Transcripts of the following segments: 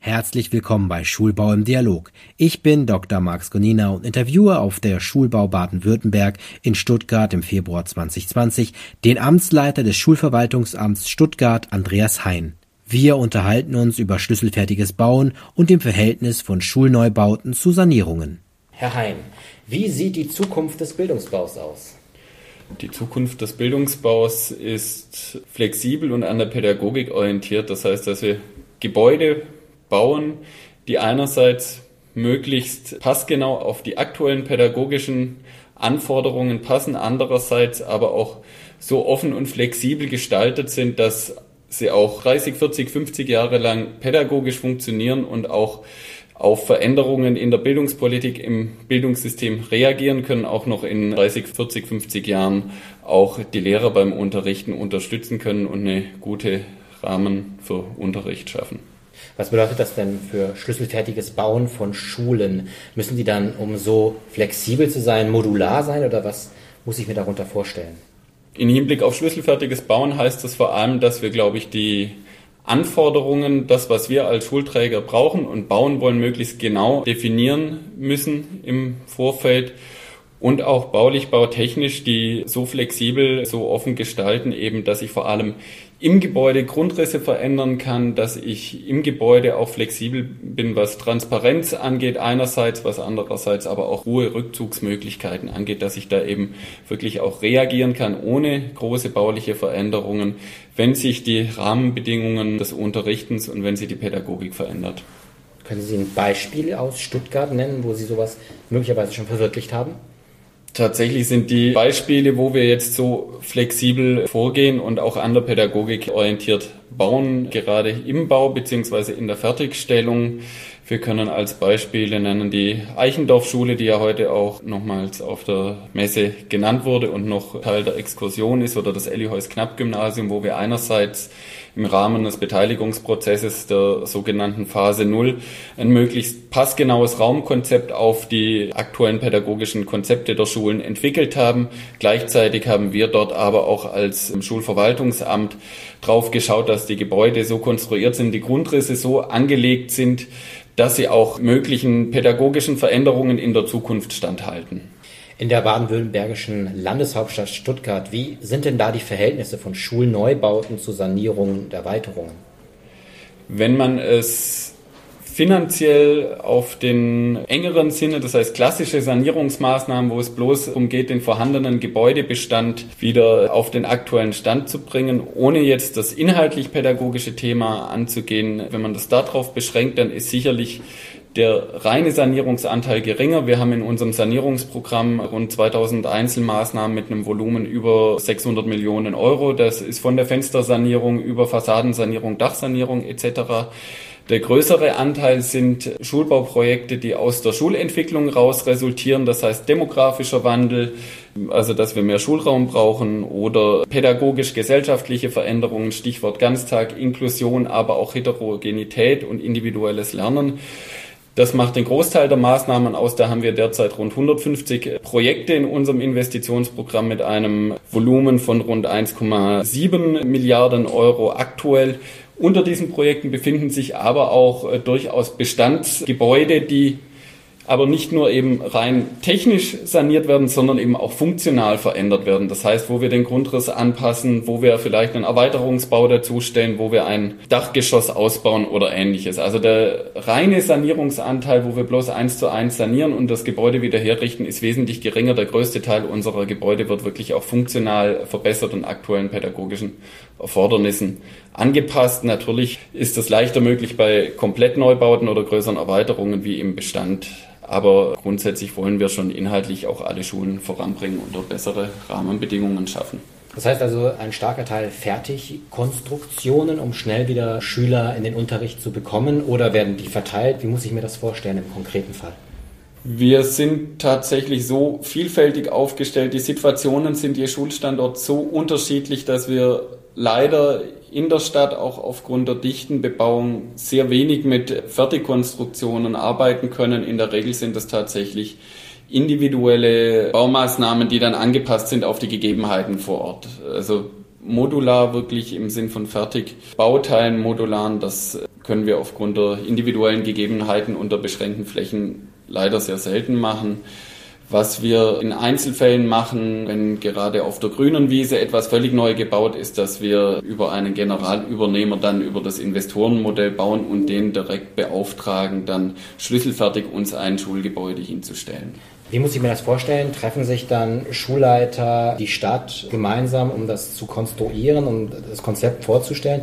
Herzlich willkommen bei Schulbau im Dialog. Ich bin Dr. Max Gonina und interviewe auf der Schulbau Baden-Württemberg in Stuttgart im Februar 2020 den Amtsleiter des Schulverwaltungsamts Stuttgart, Andreas Hein. Wir unterhalten uns über schlüsselfertiges Bauen und dem Verhältnis von Schulneubauten zu Sanierungen. Herr Hein, wie sieht die Zukunft des Bildungsbaus aus? Die Zukunft des Bildungsbaus ist flexibel und an der Pädagogik orientiert. Das heißt, dass wir Gebäude bauen, die einerseits möglichst passgenau auf die aktuellen pädagogischen Anforderungen passen, andererseits aber auch so offen und flexibel gestaltet sind, dass sie auch 30, 40, 50 Jahre lang pädagogisch funktionieren und auch auf Veränderungen in der Bildungspolitik im Bildungssystem reagieren können, auch noch in 30, 40, 50 Jahren auch die Lehrer beim Unterrichten unterstützen können und eine gute Rahmen für Unterricht schaffen. Was bedeutet das denn für schlüsselfertiges Bauen von Schulen? Müssen die dann, um so flexibel zu sein, modular sein oder was muss ich mir darunter vorstellen? Im Hinblick auf schlüsselfertiges Bauen heißt das vor allem, dass wir, glaube ich, die Anforderungen, das, was wir als Schulträger brauchen und bauen wollen, möglichst genau definieren müssen im Vorfeld und auch baulich, bautechnisch die so flexibel, so offen gestalten, eben, dass ich vor allem im Gebäude Grundrisse verändern kann, dass ich im Gebäude auch flexibel bin, was Transparenz angeht einerseits, was andererseits aber auch Ruhe-Rückzugsmöglichkeiten angeht, dass ich da eben wirklich auch reagieren kann ohne große bauliche Veränderungen, wenn sich die Rahmenbedingungen des Unterrichtens und wenn sich die Pädagogik verändert. Können Sie ein Beispiel aus Stuttgart nennen, wo Sie sowas möglicherweise schon verwirklicht haben? Tatsächlich sind die Beispiele, wo wir jetzt so flexibel vorgehen und auch an der Pädagogik orientiert bauen, gerade im Bau bzw. in der Fertigstellung. Wir können als Beispiele nennen die Eichendorff-Schule, die ja heute auch nochmals auf der Messe genannt wurde und noch Teil der Exkursion ist, oder das Elly-Heuss-Knapp-Gymnasium, wo wir einerseits im Rahmen des Beteiligungsprozesses der sogenannten Phase 0 ein möglichst passgenaues Raumkonzept auf die aktuellen pädagogischen Konzepte der Schulen entwickelt haben. Gleichzeitig haben wir dort aber auch als Schulverwaltungsamt drauf geschaut, dass die Gebäude so konstruiert sind, die Grundrisse so angelegt sind, dass sie auch möglichen pädagogischen Veränderungen in der Zukunft standhalten. In der baden-württembergischen Landeshauptstadt Stuttgart, wie sind denn da die Verhältnisse von Schulneubauten zu Sanierungen und Erweiterungen? Wenn man es finanziell auf den engeren Sinne, das heißt klassische Sanierungsmaßnahmen, wo es bloß darum geht, den vorhandenen Gebäudebestand wieder auf den aktuellen Stand zu bringen, ohne jetzt das inhaltlich-pädagogische Thema anzugehen, wenn man das darauf beschränkt, dann ist sicherlich der reine Sanierungsanteil geringer. Wir haben in unserem Sanierungsprogramm rund 2000 Einzelmaßnahmen mit einem Volumen über 600 Millionen Euro. Das ist von der Fenstersanierung über Fassadensanierung, Dachsanierung etc. Der größere Anteil sind Schulbauprojekte, die aus der Schulentwicklung raus resultieren. Das heißt demografischer Wandel, also dass wir mehr Schulraum brauchen, oder pädagogisch-gesellschaftliche Veränderungen, Stichwort Ganztag, Inklusion, aber auch Heterogenität und individuelles Lernen. Das macht den Großteil der Maßnahmen aus. Da haben wir derzeit rund 150 Projekte in unserem Investitionsprogramm mit einem Volumen von rund 1,7 Milliarden Euro aktuell. Unter diesen Projekten befinden sich aber auch durchaus Bestandsgebäude, die aber nicht nur eben rein technisch saniert werden, sondern eben auch funktional verändert werden. Das heißt, wo wir den Grundriss anpassen, wo wir vielleicht einen Erweiterungsbau dazustellen, wo wir ein Dachgeschoss ausbauen oder Ähnliches. Also der reine Sanierungsanteil, wo wir bloß 1:1 sanieren und das Gebäude wieder herrichten, ist wesentlich geringer. Der größte Teil unserer Gebäude wird wirklich auch funktional verbessert und aktuellen pädagogischen Erfordernissen angepasst. Natürlich ist das leichter möglich bei Komplettneubauten oder größeren Erweiterungen wie im Bestand. Aber grundsätzlich wollen wir schon inhaltlich auch alle Schulen voranbringen und dort bessere Rahmenbedingungen schaffen. Das heißt also ein starker Teil Fertigkonstruktionen, um schnell wieder Schüler in den Unterricht zu bekommen, oder werden die verteilt? Wie muss ich mir das vorstellen im konkreten Fall? Wir sind tatsächlich so vielfältig aufgestellt. Die Situationen sind je Schulstandort so unterschiedlich, dass wir leider in der Stadt auch aufgrund der dichten Bebauung sehr wenig mit Fertigkonstruktionen arbeiten können. In der Regel sind das tatsächlich individuelle Baumaßnahmen, die dann angepasst sind auf die Gegebenheiten vor Ort. Also modular wirklich im Sinn von Fertigbauteilen, modularen, das können wir aufgrund der individuellen Gegebenheiten unter beschränkten Flächen leider sehr selten machen. Was wir in Einzelfällen machen, wenn gerade auf der grünen Wiese etwas völlig neu gebaut ist, dass wir über einen Generalübernehmer dann über das Investorenmodell bauen und den direkt beauftragen, dann schlüsselfertig uns ein Schulgebäude hinzustellen. Wie muss ich mir das vorstellen? Treffen sich dann Schulleiter, die Stadt gemeinsam, um das zu konstruieren, um das Konzept vorzustellen?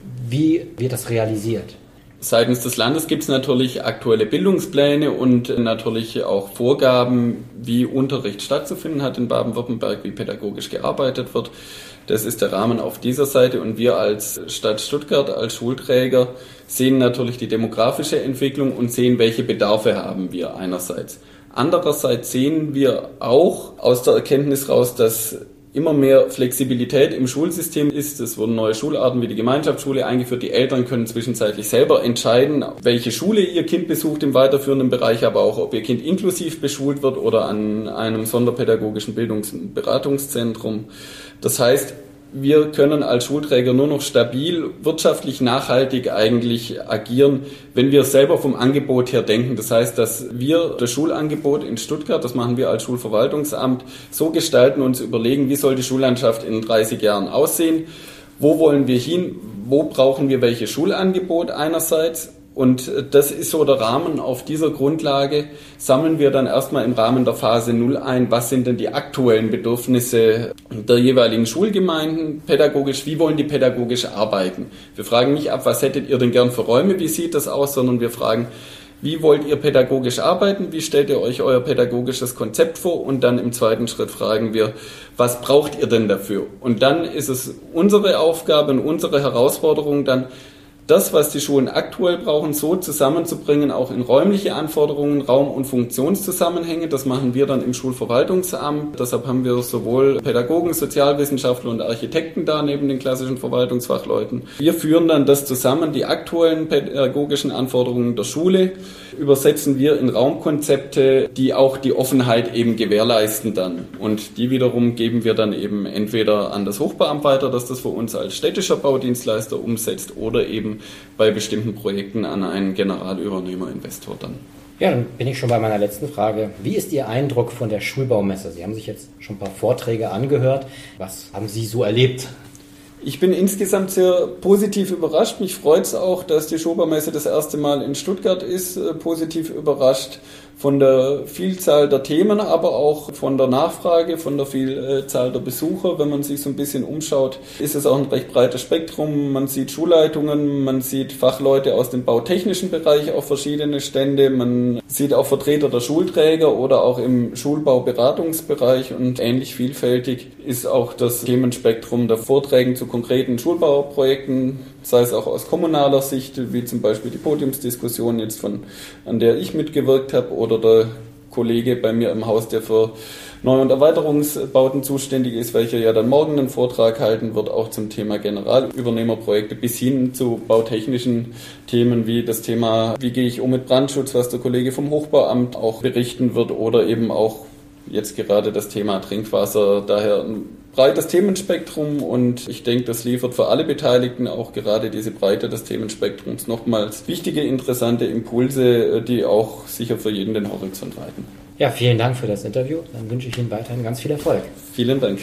Wie wird das realisiert? Seitens des Landes gibt es natürlich aktuelle Bildungspläne und natürlich auch Vorgaben, wie Unterricht stattzufinden hat in Baden-Württemberg, wie pädagogisch gearbeitet wird. Das ist der Rahmen auf dieser Seite und wir als Stadt Stuttgart, als Schulträger, sehen natürlich die demografische Entwicklung und sehen, welche Bedarfe haben wir einerseits. Andererseits sehen wir auch aus der Erkenntnis raus, dass immer mehr Flexibilität im Schulsystem ist. Es wurden neue Schularten wie die Gemeinschaftsschule eingeführt. Die Eltern können zwischenzeitlich selber entscheiden, welche Schule ihr Kind besucht im weiterführenden Bereich, aber auch, ob ihr Kind inklusiv beschult wird oder an einem sonderpädagogischen Bildungs- und Beratungszentrum. Das heißt, wir können als Schulträger nur noch stabil, wirtschaftlich nachhaltig eigentlich agieren, wenn wir selber vom Angebot her denken. Das heißt, dass wir das Schulangebot in Stuttgart, das machen wir als Schulverwaltungsamt, so gestalten und uns überlegen, wie soll die Schullandschaft in 30 Jahren aussehen, wo wollen wir hin, wo brauchen wir welches Schulangebot einerseits. Und das ist so der Rahmen. Auf dieser Grundlage sammeln wir dann erstmal im Rahmen der Phase 0 ein, was sind denn die aktuellen Bedürfnisse der jeweiligen Schulgemeinden pädagogisch, wie wollen die pädagogisch arbeiten. Wir fragen nicht ab, was hättet ihr denn gern für Räume, wie sieht das aus, sondern wir fragen, wie wollt ihr pädagogisch arbeiten, wie stellt ihr euch euer pädagogisches Konzept vor und dann im zweiten Schritt fragen wir, was braucht ihr denn dafür? Und dann ist es unsere Aufgabe und unsere Herausforderung dann, das, was die Schulen aktuell brauchen, so zusammenzubringen, auch in räumliche Anforderungen, Raum- und Funktionszusammenhänge. Das machen wir dann im Schulverwaltungsamt. Deshalb haben wir sowohl Pädagogen, Sozialwissenschaftler und Architekten da neben den klassischen Verwaltungsfachleuten. Wir führen dann das zusammen, die aktuellen pädagogischen Anforderungen der Schule, übersetzen wir in Raumkonzepte, die auch die Offenheit eben gewährleisten dann. Und die wiederum geben wir dann eben entweder an das Hochbeamt weiter, dass das für uns als städtischer Baudienstleister umsetzt, oder eben bei bestimmten Projekten an einen Generalübernehmer-Investor dann. Ja, dann bin ich schon bei meiner letzten Frage. Wie ist Ihr Eindruck von der Schulbaumesse? Sie haben sich jetzt schon ein paar Vorträge angehört. Was haben Sie so erlebt? Ich bin insgesamt sehr positiv überrascht. Mich freut es auch, dass die Schulbaumesse das erste Mal in Stuttgart ist. Positiv überrascht von der Vielzahl der Themen, aber auch von der Nachfrage, von der Vielzahl der Besucher. Wenn man sich so ein bisschen umschaut, ist es auch ein recht breites Spektrum. Man sieht Schulleitungen, man sieht Fachleute aus dem bautechnischen Bereich auf verschiedene Stände, man sieht auch Vertreter der Schulträger oder auch im Schulbauberatungsbereich, und ähnlich vielfältig ist auch das Themenspektrum der Vorträge zu konkreten Schulbauprojekten, sei es auch aus kommunaler Sicht, wie zum Beispiel die Podiumsdiskussion jetzt an der ich mitgewirkt habe, oder der Kollege bei mir im Haus, der für Neu- und Erweiterungsbauten zuständig ist, welcher ja dann morgen einen Vortrag halten wird, auch zum Thema Generalübernehmerprojekte, bis hin zu bautechnischen Themen wie das Thema, wie gehe ich um mit Brandschutz, was der Kollege vom Hochbauamt auch berichten wird, oder eben auch jetzt gerade das Thema Trinkwasser. Daher ein breites Themenspektrum, und ich denke, das liefert für alle Beteiligten, auch gerade diese Breite des Themenspektrums, nochmals wichtige, interessante Impulse, die auch sicher für jeden den Horizont weiten. Ja, vielen Dank für das Interview. Dann wünsche ich Ihnen weiterhin ganz viel Erfolg. Vielen Dank.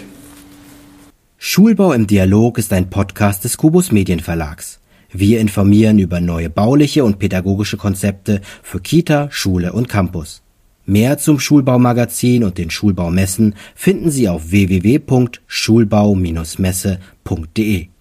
Schulbau im Dialog ist ein Podcast des Kubus Medienverlags. Wir informieren über neue bauliche und pädagogische Konzepte für Kita, Schule und Campus. Mehr zum Schulbaumagazin und den Schulbaumessen finden Sie auf www.schulbau-messe.de.